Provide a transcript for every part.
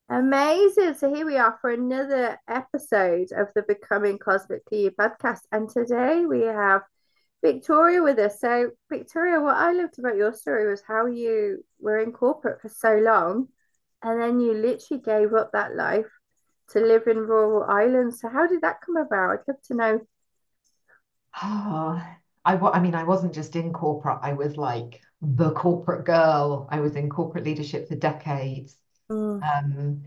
Amazing. So here we are for another episode of the Becoming Cosmically You podcast. And today we have Victoria with us. So, Victoria, what I loved about your story was how you were in corporate for so long and then you literally gave up that life to live in rural Ireland. So, how did that come about? I'd love to know. Oh, I mean, I wasn't just in corporate, I was like the corporate girl. I was in corporate leadership for decades. Mm, Um,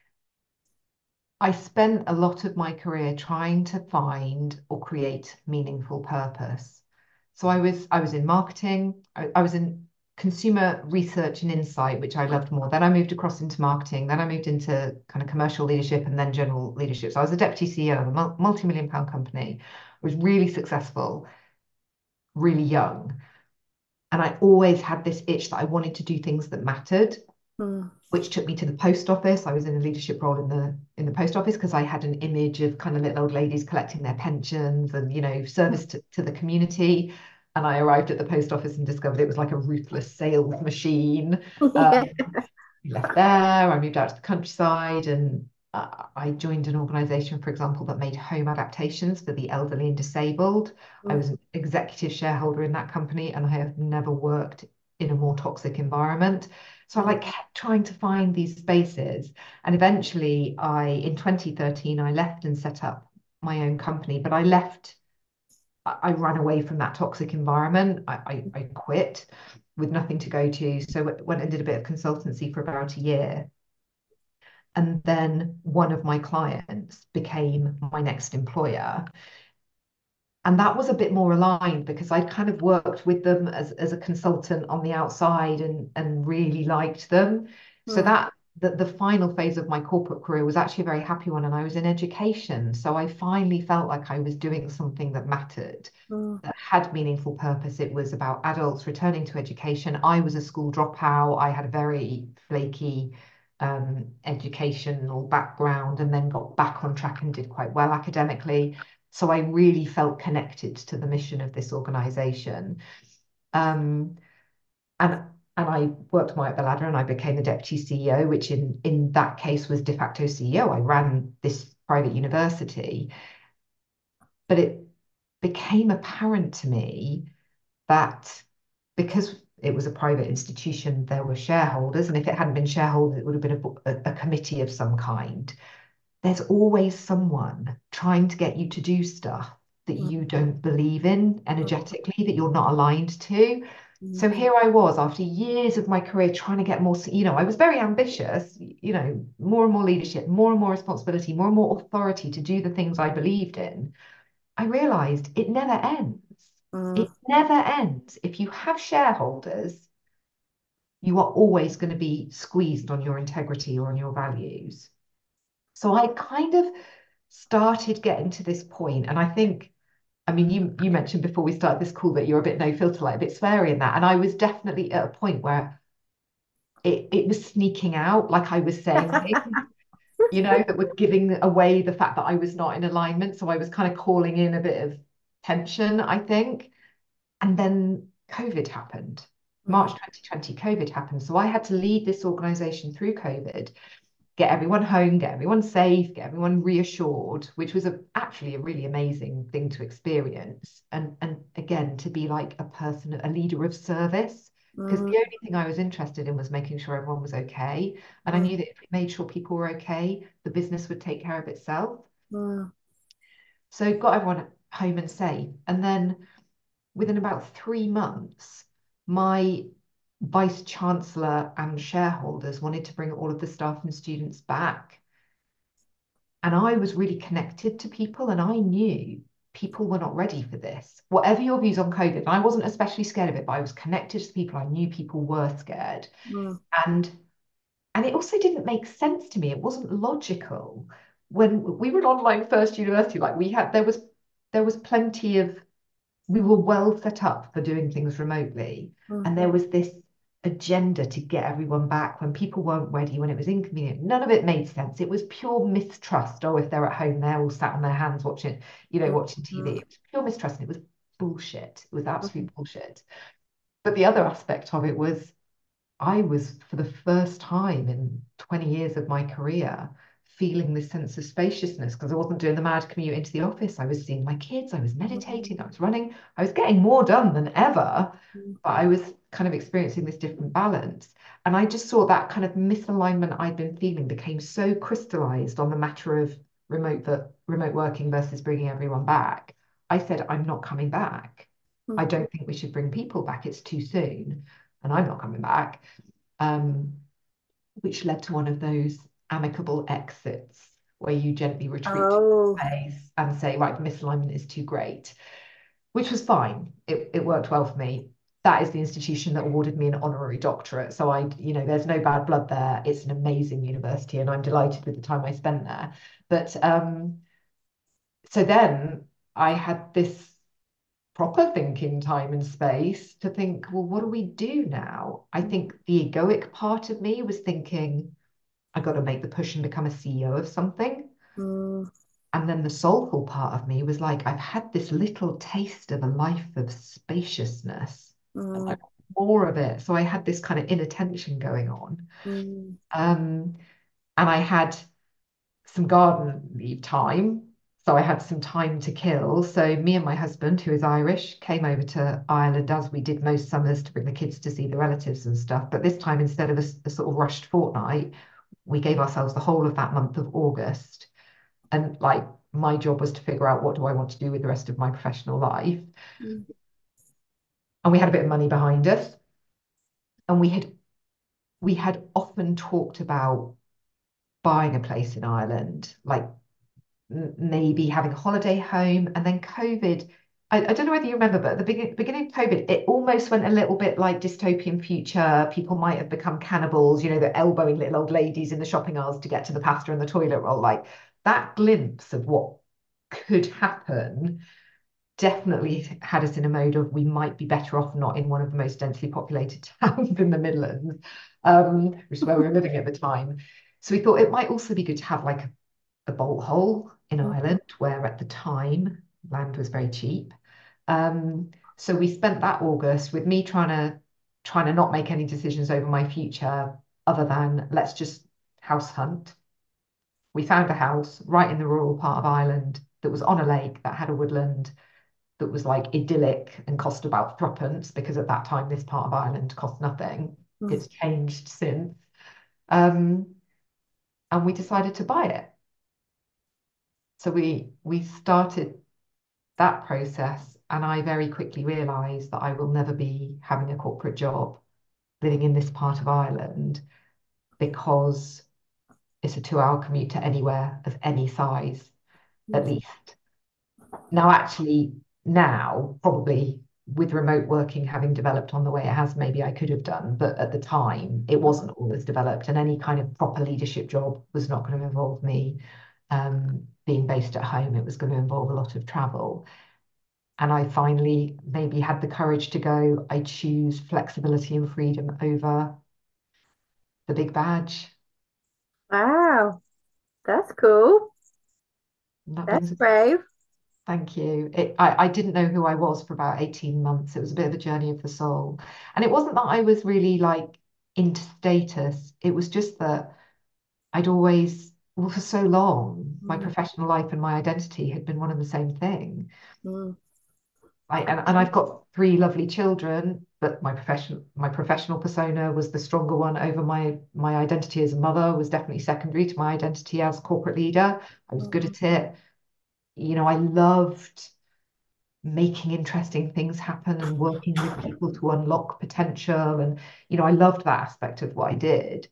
I spent a lot of my career trying to find or create meaningful purpose. So I was in marketing, I was in consumer research and insight, which I loved more. Then I moved across into marketing, then I moved into kind of commercial leadership and then general leadership. So I was a deputy CEO of a multi-million pound company. I was really successful, really young. And I always had this itch that I wanted to do things that mattered, mm, which took me to the post office. I was in a leadership role in the post office because I had an image of kind of little old ladies collecting their pensions and, service to the community. And I arrived at the post office and discovered it was like a ruthless sales machine. yeah. Left there, I moved out to the countryside and I joined an organization, for example, that made home adaptations for the elderly and disabled. I Mm, was an executive shareholder in that company and I have never worked in a more toxic environment. So I mm, like kept trying to find these spaces. And eventually in 2013, I left and set up my own company, but I ran away from that toxic environment. I quit with nothing to go to. So went and did a bit of consultancy for about a year. And then one of my clients became my next employer. And that was a bit more aligned because I'd kind of worked with them as a consultant on the outside and really liked them. So mm, the final phase of my corporate career was actually a very happy one. And I was in education. So I finally felt like I was doing something that mattered, mm, that had meaningful purpose. It was about adults returning to education. I was a school dropout. I had a very flaky educational background and then got back on track and did quite well academically. So I really felt connected to the mission of this organization. Um, and and I worked my way up the ladder and I became the deputy CEO, which in that case was de facto CEO. I ran this private university, but it became apparent to me that because it was a private institution, there were shareholders, and if it hadn't been shareholders, it would have been a committee of some kind. There's always someone trying to get you to do stuff that mm, you don't believe in energetically, that you're not aligned to. mm, So here I was after years of my career trying to get more, I was very ambitious, more and more leadership, more and more responsibility, more and more authority to do the things I believed in. I realized it never ends. mm, It never ends. If you have shareholders, you are always going to be squeezed on your integrity or on your values. So I kind of started getting to this point, and I think, I mean, you mentioned before we started this call that you're a bit no filter, like a bit sweary in that, and I was definitely at a point where it was sneaking out, like I was saying things, that were giving away the fact that I was not in alignment. So I was kind of calling in a bit of tension, I think. And then COVID happened. mm, March 2020, COVID happened. So I had to lead this organization through COVID, get everyone home, get everyone safe, get everyone reassured, which was actually a really amazing thing to experience. And again, to be like a person, a leader of service, because mm, the only thing I was interested in was making sure everyone was okay. And I mm, knew that if we made sure people were okay, the business would take care of itself. mm. So got everyone home and safe. And then within about 3 months, my vice chancellor and shareholders wanted to bring all of the staff and students back. And I was really connected to people, and I knew people were not ready for this. Whatever your views on COVID, and I wasn't especially scared of it, but I was connected to people. I knew people were scared. Mm, And and it also didn't make sense to me. It wasn't logical. When we were an online first university, like there was plenty of we were well set up for doing things remotely. mm, And there was this agenda to get everyone back when people weren't ready, when it was inconvenient. None of it made sense. It was pure mistrust. Oh, if they're at home, they're all sat on their hands watching, mm, watching TV. mm, It was pure mistrust. And it was bullshit. It was mm, absolute bullshit. But the other aspect of it was I was, for the first time in 20 years of my career feeling this sense of spaciousness because I wasn't doing the mad commute into the office. I was seeing my kids, I was meditating, I was running, I was getting more done than ever, but I was kind of experiencing this different balance. And I just saw that kind of misalignment I'd been feeling became so crystallized on the matter of remote working versus bringing everyone back. I said, I'm not coming back. I don't think we should bring people back. It's too soon, and I'm not coming back. Which led to one of those amicable exits where you gently retreat to Oh. space and say, right, misalignment is too great, which was fine. It worked well for me. That is the institution that awarded me an honorary doctorate. So there's no bad blood there. It's an amazing university, and I'm delighted with the time I spent there. But so then I had this proper thinking time and space to think, well, what do we do now? I think the egoic part of me was thinking, I got to make the push and become a CEO of something. Mm, And then the soulful part of me was like, I've had this little taste of a life of spaciousness and I mm, want more of it. So I had this kind of inner tension going on. mm, And I had some garden leave time. So I had some time to kill. So me and my husband, who is Irish, came over to Ireland as we did most summers to bring the kids to see the relatives and stuff. But this time, instead of a sort of rushed fortnight, we gave ourselves the whole of that month of August. And like my job was to figure out what do I want to do with the rest of my professional life. mm, And we had a bit of money behind us. And we had often talked about buying a place in Ireland, like maybe having a holiday home. And then COVID, I don't know whether you remember, but at the beginning of COVID, it almost went a little bit like dystopian future. People might have become cannibals, they're elbowing little old ladies in the shopping aisles to get to the pasta and the toilet roll. Like that glimpse of what could happen definitely had us in a mode of we might be better off not in one of the most densely populated towns in the Midlands, which is where we were living at the time. So we thought it might also be good to have like a bolt hole in mm, Ireland, where at the time land was very cheap. So we spent that August with me trying to not make any decisions over my future other than let's just house hunt. We found a house right in the rural part of Ireland that was on a lake that had a woodland that was like idyllic and cost about threepence because at that time this part of Ireland cost nothing. mm. It's changed since. Um, and we decided to buy it. So we started that process, and I very quickly realised that I will never be having a corporate job living in this part of Ireland because it's a 2-hour commute to anywhere of any size, at least. Now, actually, now, probably with remote working having developed on the way it has, maybe I could have done, but at the time, it wasn't all as developed, and any kind of proper leadership job was not going to involve me being based at home. It was going to involve a lot of travel. And I finally maybe had the courage to go, I choose flexibility and freedom over the big badge. Wow, that's cool. And that That's brings us, brave. thank you. I didn't know who I was for about 18 months. It was a bit of a journey of the soul. And it wasn't that I was really like into status. It was just that I'd always, well, for so long, my Mm, professional life and my identity had been one and the same thing. mm, And I've got 3 lovely children, but my professional persona was the stronger one over my identity as a mother was definitely secondary to my identity as corporate leader. I was good mm, at it. I loved making interesting things happen and working with people to unlock potential. And, I loved that aspect of what I did.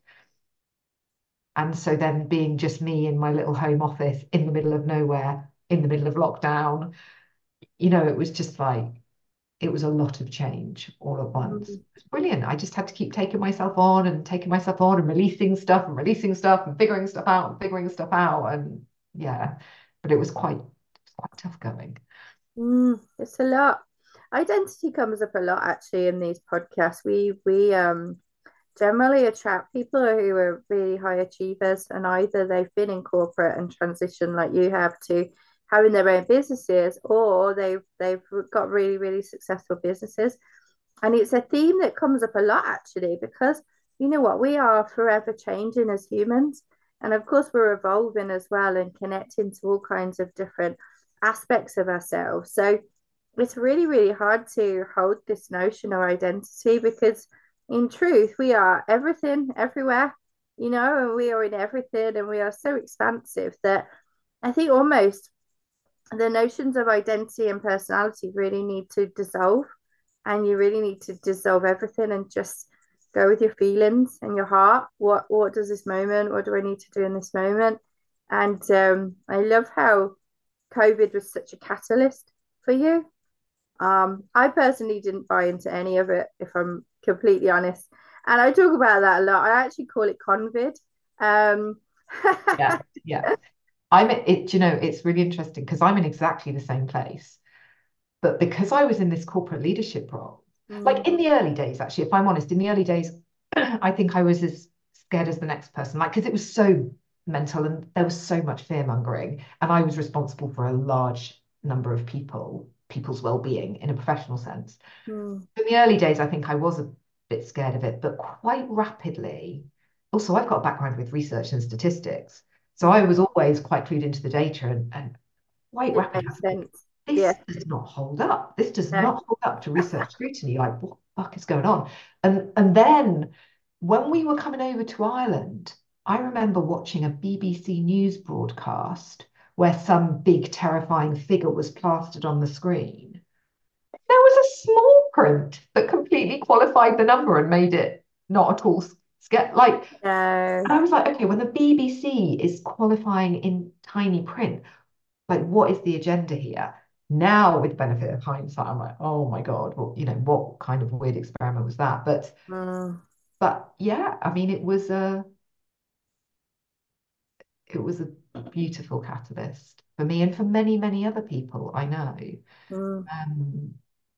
And so then being just me in my little home office in the middle of nowhere, in the middle of lockdown, it was just like, it was a lot of change all at once. mm, It's brilliant. I just had to keep taking myself on and taking myself on and releasing stuff and figuring stuff out and figuring stuff out. And yeah, but it was quite tough going. It's a lot. Identity comes up a lot actually in these podcasts. We generally attract people who are really high achievers, and either they've been in corporate and transitioned like you have to having their own businesses, or they've got really, really successful businesses. And it's a theme that comes up a lot actually, because you know what, we are forever changing as humans. And of course, we're evolving as well and connecting to all kinds of different aspects of ourselves. So it's really, really hard to hold this notion of identity because, in truth, we are everything, everywhere, and we are in everything and we are so expansive that I think almost the notions of identity and personality really need to dissolve, and you really need to dissolve everything and just go with your feelings and your heart. What does this moment, what do I need to do in this moment? And I love how COVID was such a catalyst for you. I personally didn't buy into any of it, if I'm completely honest, and I talk about that a lot. I actually call it convid. um Yeah, yeah. It's really interesting because I'm in exactly the same place. But because I was in this corporate leadership role, mm, like in the early days, actually, if I'm honest, in the early days, I think I was as scared as the next person, like, because it was so mental and there was so much fear mongering. And I was responsible for a large number of people's well-being in a professional sense. mm, In the early days, I think I was a bit scared of it, but quite rapidly, also, I've got a background with research and statistics. So I mm. was always quite clued into the data and quite It rapidly, makes sense. Yeah. this does not hold up. This does No. not hold up to research scrutiny. Like, what the fuck is going on? And then when we were coming over to Ireland, I remember watching a BBC News broadcast where some big terrifying figure was plastered on the screen. There was a small print that completely qualified the number and made it not at all scary. Like, No. and I was like, okay, when the BBC is qualifying in tiny print, like what is the agenda here? Now, with the benefit of hindsight, I'm like, oh my God, well, what kind of weird experiment was that? Mm, But yeah, I mean, it was a beautiful catalyst for me and for many, many other people I know. mm, Um,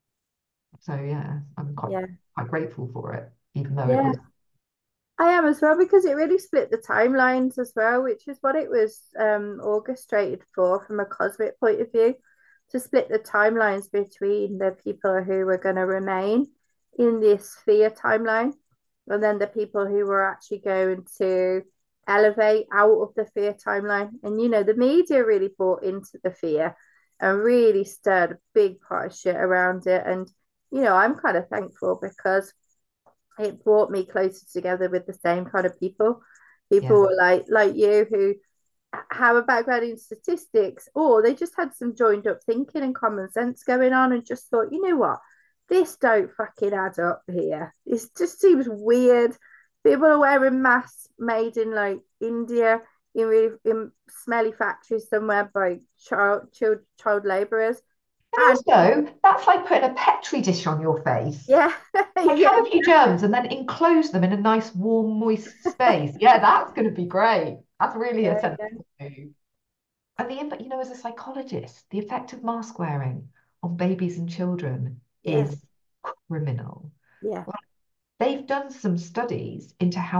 so yeah, I'm yeah. quite grateful for it, even though it Yeah. was, I am as well because it really split the timelines as well, which is what it was orchestrated for from a cosmic point of view, to split the timelines between the people who were going to remain in this fear timeline and then the people who were actually going to elevate out of the fear timeline. And the media really bought into the fear and really stirred a big part of shit around it. And I'm kind of thankful because it brought me closer together with the same kind of people. People yeah, were like you who have a background in statistics, or they just had some joined up thinking and common sense going on, and just thought, you know what, this don't fucking add up here. It just seems weird. People are wearing masks made in like India in really in smelly factories somewhere by child laborers, and and also that's like putting a petri dish on your face. yeah, Like yeah, have a few germs and then enclose them in a nice, warm, moist space. Yeah, that's going to be great. That's really a yeah, sensible move. And the impact, as a psychologist, the effect of mask wearing on babies and children yeah, is criminal. yeah, Like, they've done some studies into how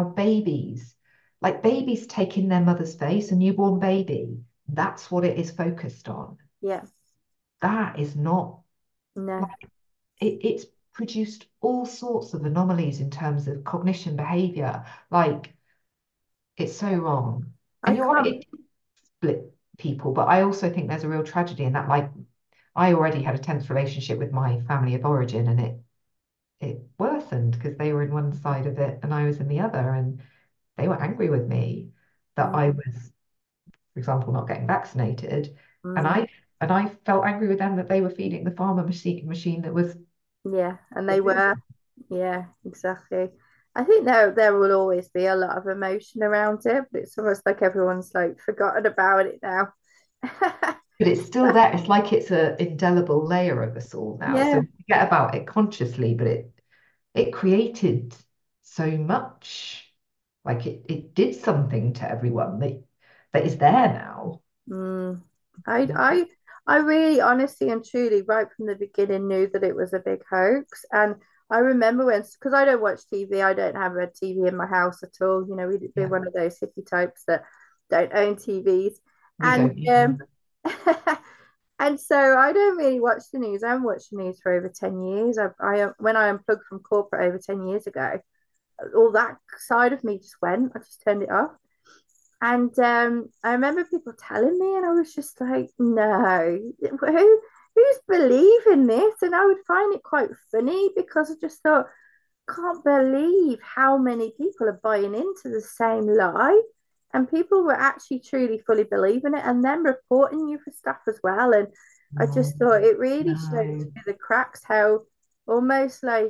like babies take in their mother's face, a newborn baby, that's what it is focused on. yeah. That is not, No, like, it's produced all sorts of anomalies in terms of cognition, behavior. Like, it's so wrong. I And you're right, can't. it split people, but I also think there's a real tragedy in that, like, I already had a tense relationship with my family of origin, and it worsened because they were in one side of it and I was in the other, and they were angry with me that I Mm, was, for example, not getting vaccinated, and mm. I felt angry with them that they were feeding the pharma machine that was Yeah, and they doing were. Yeah, exactly. I think there will always be a lot of emotion around it, but it's almost like everyone's like forgotten about it now. but it's still there. It's like it's a indelible layer of us all now. So Yeah. we forget about it consciously, but it created so much. Like it did something to everyone that is there now. Mm. I Yeah. I I really honestly and truly right from the beginning knew that it was a big hoax. And I remember when, because I don't watch TV, I don't have a TV in my house at all. We're Yeah, one of those hippie types that don't own TVs. we And don't either. and so I don't really watch the news. I haven't watched the news for over 10 years. When I unplugged from corporate over 10 years ago, all that side of me just went. I just turned it off. And I remember people telling me, and I was just like, no, who's believing this? And I would find it quite funny because I just thought, can't believe how many people are buying into the same lie. And people were actually truly fully believing it and then reporting you for stuff as well. And I No, just thought it really showed no. through the cracks how almost like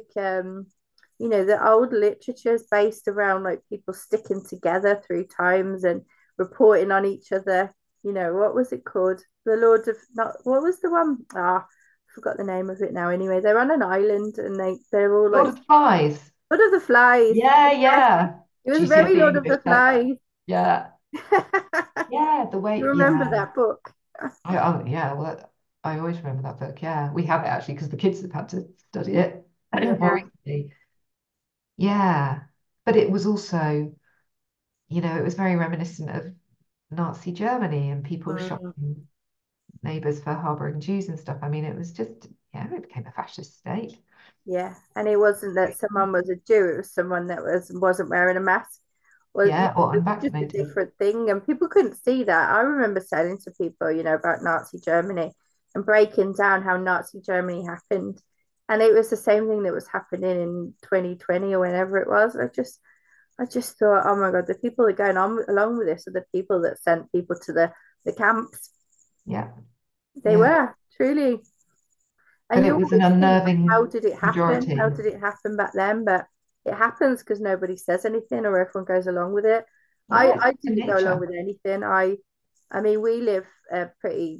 the old literature is based around like people sticking together through times and reporting on each other. What was it called? The Lord of not what was the one? Forgot the name of it now. Anyway, they're on an island and they're all Lord like of the Flies. Lord of the Flies. Yeah, Yes, yeah. it was very GCSE Lord of English the text. Flies. Yeah. Yeah, the You way, remember yeah. that book? Yeah, well, I always remember that book. Yeah, we have it actually because the kids have had to study it more Yeah, recently. Yeah, but it was also, it was very reminiscent of Nazi Germany and people mm, shocking neighbors for harboring Jews and stuff. I mean, it was just, yeah, it became a fascist state. yeah. And it wasn't that someone was a Jew; it was someone that wasn't wearing a mask. Was Yeah, or it was just a unvaccinated. different thing, and people couldn't see that. I remember saying to people, about Nazi Germany and breaking down how Nazi Germany happened, and it was the same thing that was happening in 2020 or whenever it was. I just thought, oh my God, the people that are going on along with this are the people that sent people to the camps. Yeah, They yeah. were truly. But And you it was an always think, how unnerving did it happen? How majority. did it happen back then? But it happens because nobody says anything or everyone goes along with it. I, Yeah, it's I in didn't go along nature. with anything. I mean, we live a pretty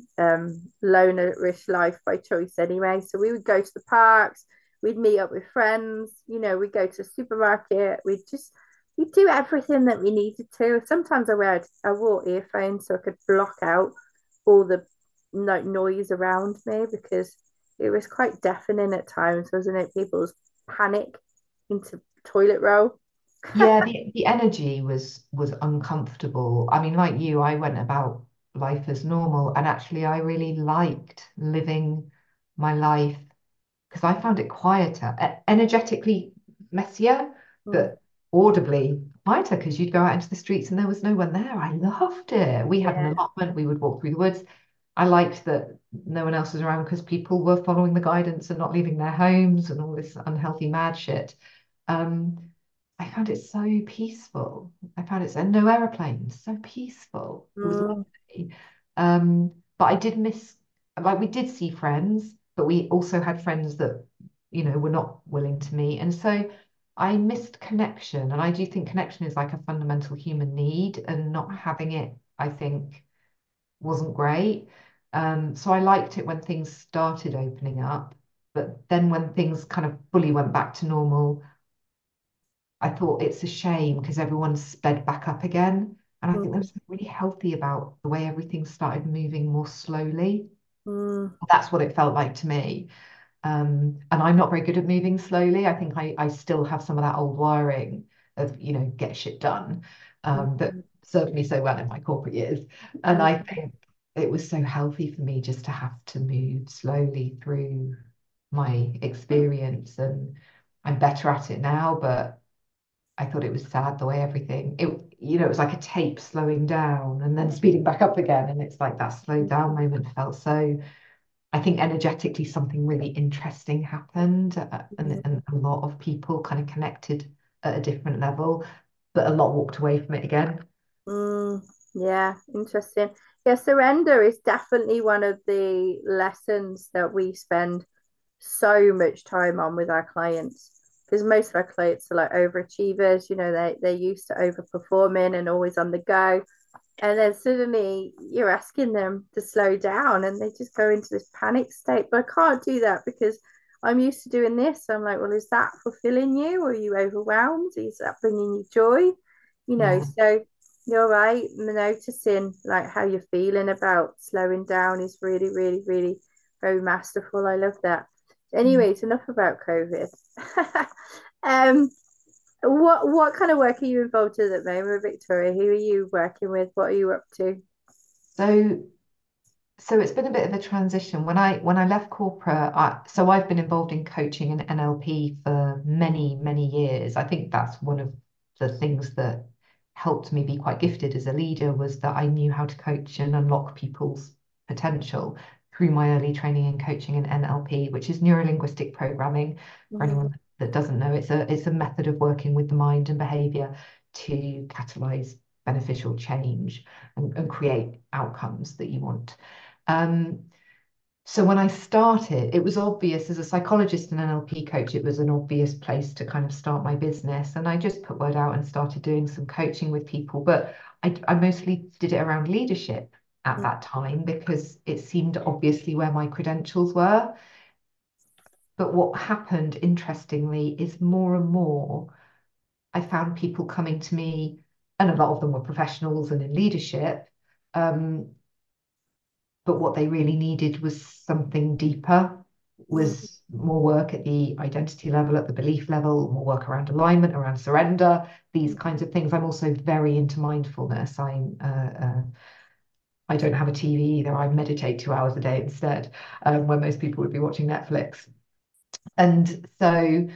lonerish life by choice anyway. So we would go to the parks, we'd meet up with friends, we'd go to the supermarket, we'd do everything that we needed to. Sometimes I wore earphones so I could block out all the noise around me because it was quite deafening at times, wasn't it? People's panic into toilet roll. Yeah, the energy was uncomfortable. I mean, like you, I went about life as normal, and actually, I really liked living my life because I found it quieter, energetically messier, Mm, but audibly quieter because you'd go out into the streets and there was no one there. I loved it. We had an yeah. allotment, we would walk through the woods. I liked that no one else was around because people were following the guidance and not leaving their homes and all this unhealthy mad shit. Um, I found it so peaceful. I found it and no aeroplanes, so peaceful. It was Mm, lovely. But I did miss, like, we did see friends, but we also had friends that, were not willing to meet. And so I missed connection. And I do think connection is like a fundamental human need, and not having it, I think, wasn't great. So I liked it when things started opening up. But then when things kind of fully went back to normal, I thought it's a shame because everyone's sped back up again. And I think mm, there's something really healthy about the way everything started moving more slowly. mm, That's what it felt like to me. And I'm not very good at moving slowly. I think I still have some of that old wiring of, get shit done, that mm, served me so well in my corporate years. And I mm, think it was so healthy for me just to have to move slowly through my experience. And I'm better at it now, but I thought it was sad the way it was like a tape slowing down and then speeding back up again. And it's like that slowed down mm, moment felt so, I think energetically something really interesting happened, and a lot of people kind of connected at a different level, but a lot walked away from it again. mm. Yeah, interesting. Yeah, surrender is definitely one of the lessons that we spend so much time on with our clients because most of our clients are like overachievers. They're used to overperforming and always on the go. And then suddenly you're asking them to slow down and they just go into this panic state. But I can't do that because I'm used to doing this. So I'm like, well, is that fulfilling you? Or are you overwhelmed? Is that bringing you joy? Yeah. So you're right. Noticing like how you're feeling about slowing down is really, really, really very masterful. I love that. Mm. Anyway, it's enough about COVID. um, what kind of work are you involved in at the moment, Victoria? Who are you working with? What are you up to? So So it's been a bit of a transition. When I left corporate, so I've been involved in coaching and NLP for many, many years. I think that's one of the things that helped me be quite gifted as a leader was that I knew how to coach and unlock people's potential through my early training in coaching and NLP, which is neuro-linguistic programming. For Mhm. anyone that doesn't know, it's a method of working with the mind and behavior to catalyze beneficial change and create outcomes that you want. Um, so when I started, it was obvious as a psychologist and NLP coach, it was an obvious place to kind of start my business. And I just put word out and started doing some coaching with people. But I mostly did it around leadership at that time because it seemed obviously where my credentials were. But what happened, interestingly, is more and more I found people coming to me, and a lot of them were professionals and in leadership. Um, but what they really needed was something deeper, Mhm. was more work at the identity level, at the belief level, more work around alignment, around surrender, these kinds of things. I'm also very into mindfulness. I don't have a TV either. I meditate 2 hours a day instead, where most people would be watching Netflix. And so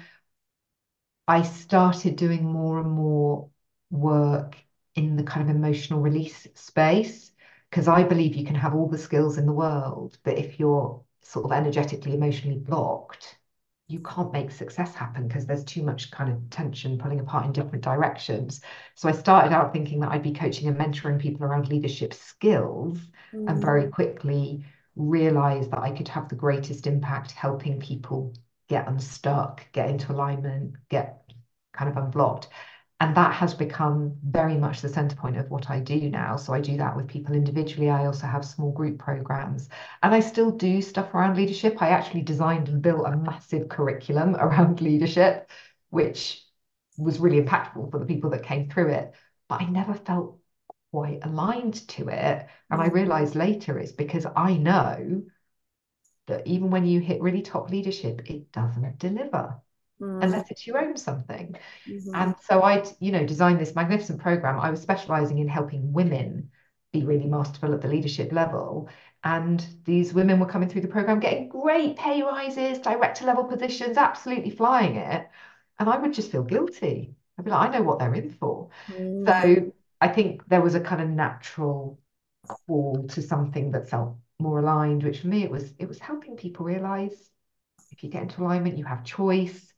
I started doing more and more work in the kind of emotional release space because I believe you can have all the skills in the world, but if you're sort of energetically, emotionally blocked, you can't make success happen because there's too much kind of tension pulling apart in different directions. So I started out thinking that I'd be coaching and mentoring people around leadership skills, and Mhm. very quickly realized that I could have the greatest impact helping people get unstuck, get into alignment, get kind of unblocked. And that has become very much the center point of what I do now. So I do that with people individually. I also have small group programs. And I still do stuff around leadership. I actually designed and built a massive curriculum around leadership, which was really impactful for the people that came through it. But I never felt quite aligned to it. And I Mhm. realized later it's because I know that even when you hit really top leadership, it doesn't deliver Mhm. unless it's you own something. Mhm. And so I designed this magnificent program. I was specializing in helping women be really masterful at the leadership level. And these women were coming through the program, getting great pay rises, director level positions, absolutely flying it. And I would just feel guilty. I'd be like, I know what they're in for. Mhm. So I think there was a kind of natural call to something that felt more aligned, which for me it was helping people realize if you get into alignment, you have choice,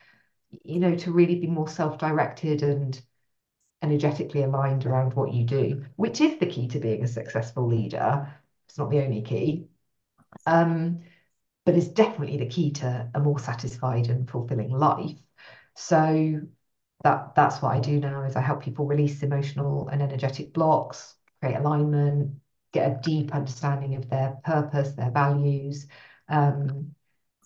to really be more self-directed and energetically aligned around what you do, which is the key to being a successful leader. It's not the only key, um, but it's definitely the key to a more satisfied and fulfilling life. So that's what I do now is I help people release emotional and energetic blocks, create alignment, get a deep understanding of their purpose, their values, um,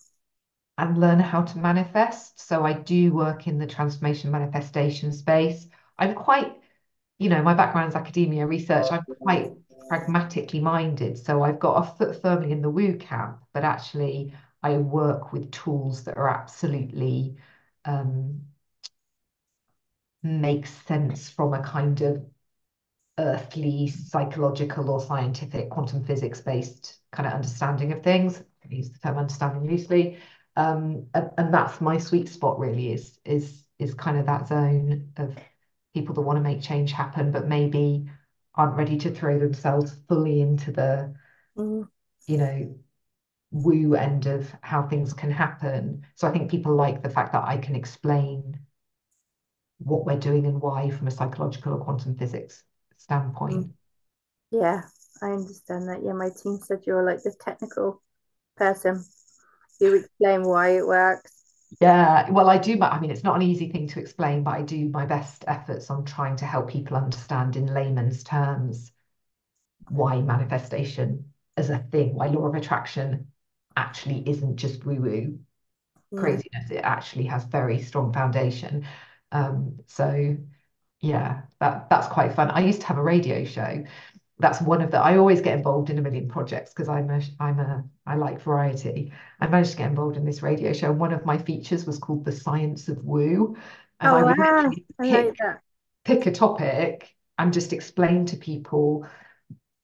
and learn how to manifest. So I do work in the transformation manifestation space. I'm quite, my background is academia research. I'm quite pragmatically minded. So I've got a foot firmly in the woo camp, but actually I work with tools that are absolutely um, make sense from a kind of earthly, psychological or scientific quantum physics based kind of understanding of things. I use the term understanding loosely. And that's my sweet spot really is kind of that zone of people that want to make change happen, but maybe aren't ready to throw themselves fully into the, Mhm. you know, woo end of how things can happen. So I think people like the fact that I can explain what we're doing and why from a psychological or quantum physics Mhm. standpoint. Yeah, I understand that. Yeah, my team said you're like the technical person. You explain why it works. Yeah, well, I mean, it's not an easy thing to explain, but I do my best efforts on trying to help people understand in layman's terms why manifestation as a thing, why law of attraction actually isn't just woo-woo Mm. craziness. It actually has very strong foundation. So yeah, that's quite fun. I used to have a radio show. That's one of the I always get involved in a million projects because I like variety. I managed to get involved in this radio show. And one of my features was called The Science of Woo. And I Oh would wow, literally I like that. pick a topic and just explain to people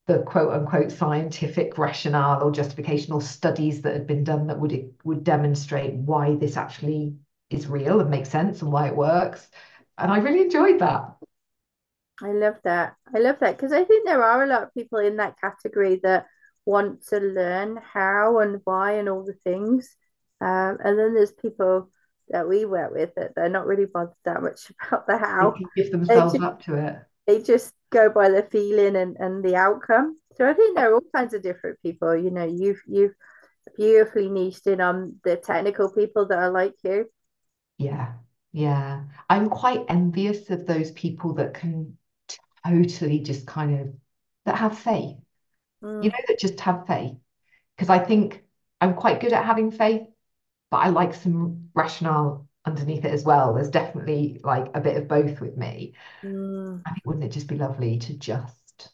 the quote unquote scientific rationale or justification or studies that had been done that would demonstrate why this actually is real and makes sense and why it works. And I really enjoyed that. I love that. I love that because I think there are a lot of people in that category that want to learn how and why and all the things. And then there's people that we work with that they're not really bothered that much about the They how. can give They themselves just up to it. they just go by the feeling and the outcome. So I think there are all kinds of different people. You've beautifully niched in on the technical people that are like you. Yeah, yeah. I'm quite envious of those people that can totally just kind of that have faith, Mm, that just have faith. Because I think I'm quite good at having faith, but I like some rationale underneath it as well. There's definitely like a bit of both with me. mm. I think wouldn't it just be lovely to just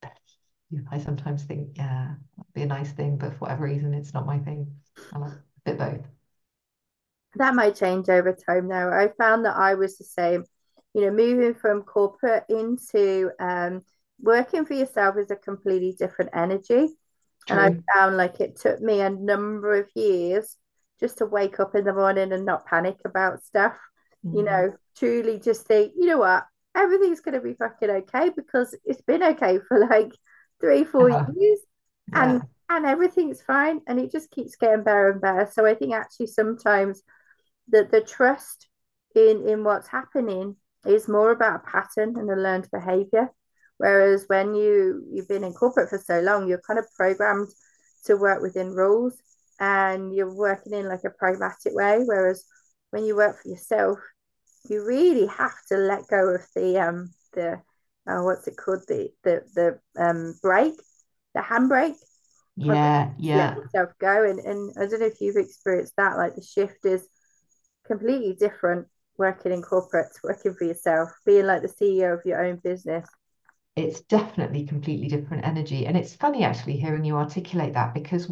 I sometimes think, yeah, that'd be a nice thing, but for whatever reason, it's not my thing. I like a bit both. That might change over time though. I found that I was the same, moving from corporate into working for yourself is a completely different energy. And I True. found like it took me a number of years just to wake up in the morning and not panic about stuff, Mm. truly just think, you know what, everything's going to be fucking okay because it's been okay for like 3, 4 Yeah, years and yeah, and everything's fine and it just keeps getting better and better. So I think actually sometimes the trust in what's happening is more about a pattern and a learned behavior. Whereas when you've been in corporate for so long, you're kind of programmed to work within rules and you're working in like a pragmatic way. Whereas when you work for yourself, you really have to let go of the what's it called, the brake, the handbrake, on yeah, let yeah. yourself go. And I don't know if you've experienced that, like the shift is completely different working in corporate to working for yourself, being like the CEO of your own business. It's definitely completely different energy. And it's funny actually hearing you articulate that because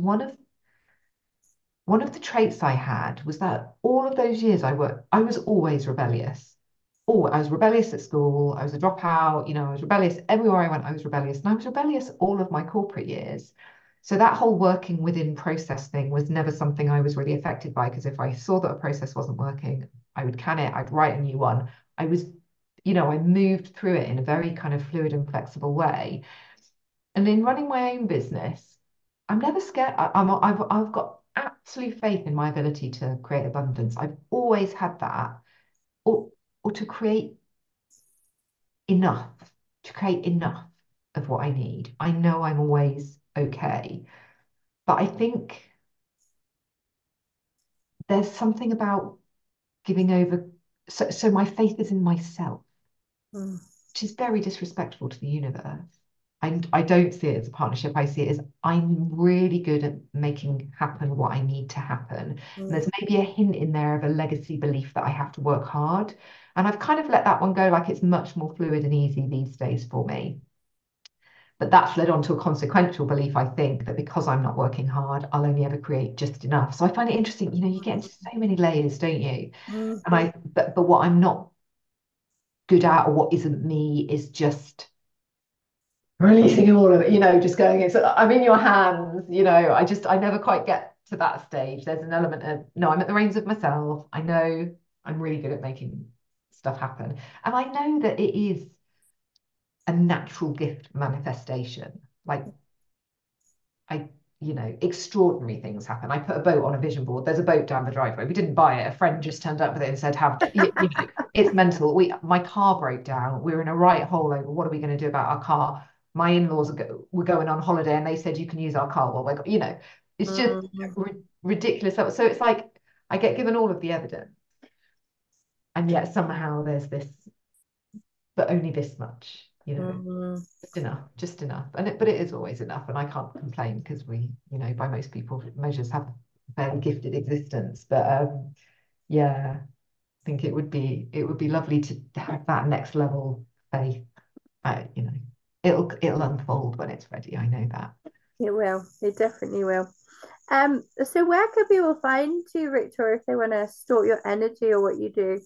one of the traits I had was that all of those years I worked, I was always rebellious. Oh, I was rebellious at school. I was a dropout. I was rebellious everywhere I went. I was rebellious, and I was rebellious all of my corporate years. So that whole working within process thing was never something I was really affected by because if I saw that a process wasn't working, I would can it. I'd write a new one. I was, I moved through it in a very kind of fluid and flexible way. And in running my own business, I'm never scared. I've got absolute faith in my ability to create abundance. I've always had that, or or to enough, to create enough of what I need. I know I'm always okay, but I think there's something about giving over. So my faith is in myself, Mm, which is very disrespectful to the universe. I don't see it as a partnership. I see it as I'm really good at making happen what I need to happen. And mm, there's maybe a hint in there of a legacy belief that I have to work hard. And I've kind of let that one go, like it's much more fluid and easy these days for me. But that's led on to a consequential belief, I think, that because I'm not working hard, I'll only ever create just enough. So I find it interesting, you get into so many layers, don't you? mm, And but what I'm not good at or what isn't me is just releasing all of it, just going, I'm in your hands, I never quite get to that stage. There's an element of, no, I'm at the reins of myself. I know I'm really good at making stuff happen. And I know that it is a natural gift manifestation. Like I, extraordinary things happen. I put a boat on a vision board. There's a boat down the driveway. We didn't buy it. A friend just turned up with it and said, "Have to." It's mental. My car broke down. We were in a right hole over what are we going to do about our car. My in-laws were going on holiday and they said you can use our car. Well, it's just mm, ridiculous. So it's like I get given all of the evidence, and yet somehow there's this, but only this much. mm. Just enough, just enough. But it is always enough, and I can't complain because we, by most people measures have a fairly gifted existence. But yeah, I think it would be lovely to have that next level faith. It'll unfold when it's ready. I know that. It will. It definitely will. So where can people find you, Victoria, if they want to stalk your energy or what you do?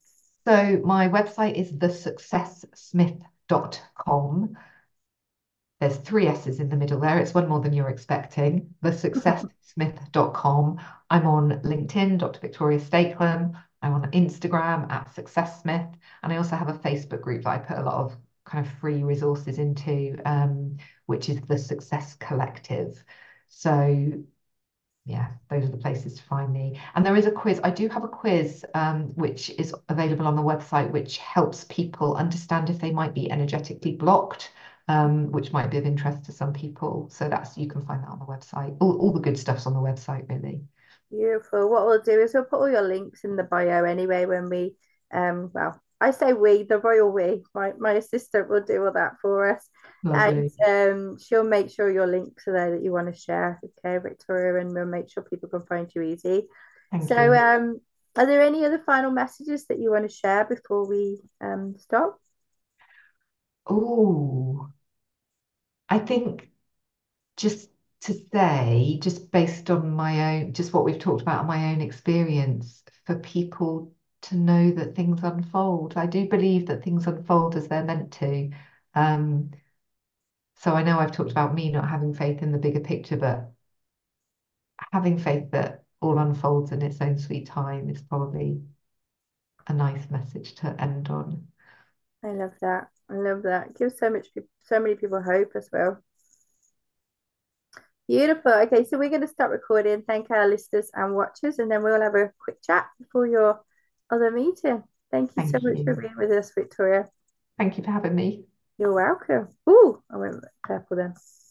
So my website is thesuccesssmith.com. There's three S's in the middle there. It's one more than you're expecting. thesuccesssmith.com. I'm on LinkedIn, Dr. Victoria Stakelum. I'm on Instagram at Success Smith. And I also have a Facebook group that I put a lot of kind of free resources into, which is the Success Collective. So yeah, those are the places to find me. And there is a quiz. I do have a quiz, which is available on the website, which helps people understand if they might be energetically blocked, which might be of interest to some people. So you can find that on the website. All the good stuff's on the website, really. Beautiful. What we'll do is we'll put all your links in the bio anyway when we well, I say we, the royal we. My assistant will do all that for us. And Lovely. she'll make sure your links are there that you want to share, okay, Victoria, and we'll make sure people can find you easy. Thank So you. are there any other final messages that you want to share before we stop? Oh, I think just to say, just based on my own, just what we've talked about, my own experience, for people to know that things unfold. I do believe that things unfold as they're meant to. Um, so I know I've talked about me not having faith in the bigger picture, but having faith that all unfolds in its own sweet time is probably a nice message to end on. I love that. I love that. It gives so many people hope as well. Beautiful. Okay, so we're going to start recording. Thank our listeners and watchers, and then we'll have a quick chat before your other meeting. Thank you so Thank much for you. being with us, Victoria. Thank you for having me. You're welcome. Ooh, I went purple then.